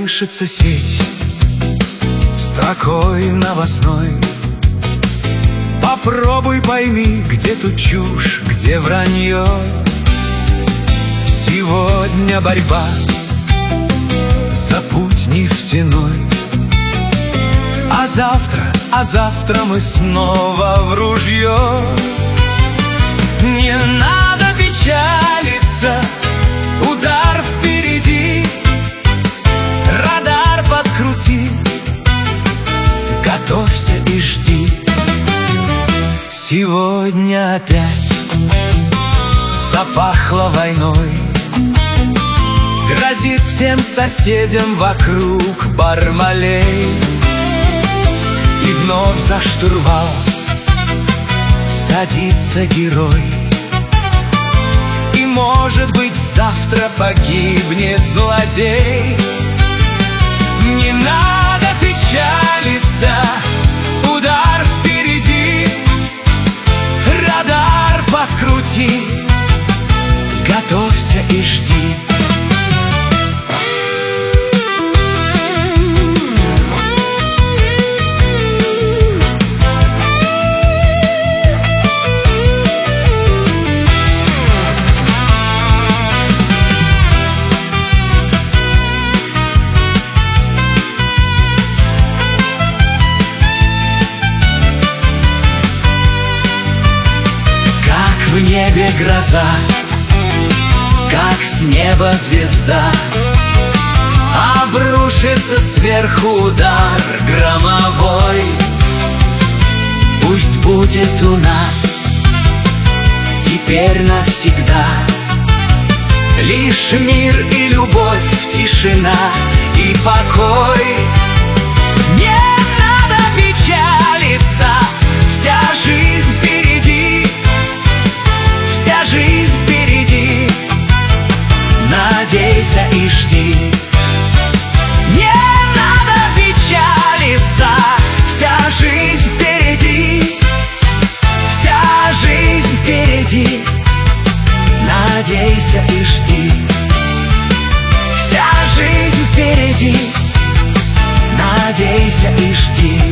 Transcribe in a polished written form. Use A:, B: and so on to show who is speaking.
A: колышется сеть строкой новостной. Попробуй пойми, где тут чушь, где вранье. Сегодня борьба за путь нефтяной, а завтра мы снова в ружье. Не надо печалиться, удар впереди, радар подкрути, готовься и жди. Сегодня опять запахло войной, грозит всем соседям вокруг Бармалей. И вновь за штурвал садится герой, и, может быть, завтра погибнет злодей. Не надо печалиться, удар впереди, радар подкрути, готовься и жди. В небе гроза, как с неба звезда, обрушится сверху удар громовой. Пусть будет у нас теперь навсегда лишь мир и любовь, тишина и покой. Не надо печалиться, вся жизнь впереди, вся жизнь впереди, надейся и жди. Не надо печалиться, вся жизнь впереди, вся жизнь впереди, надейся и жди. Вся жизнь впереди, надейся и жди.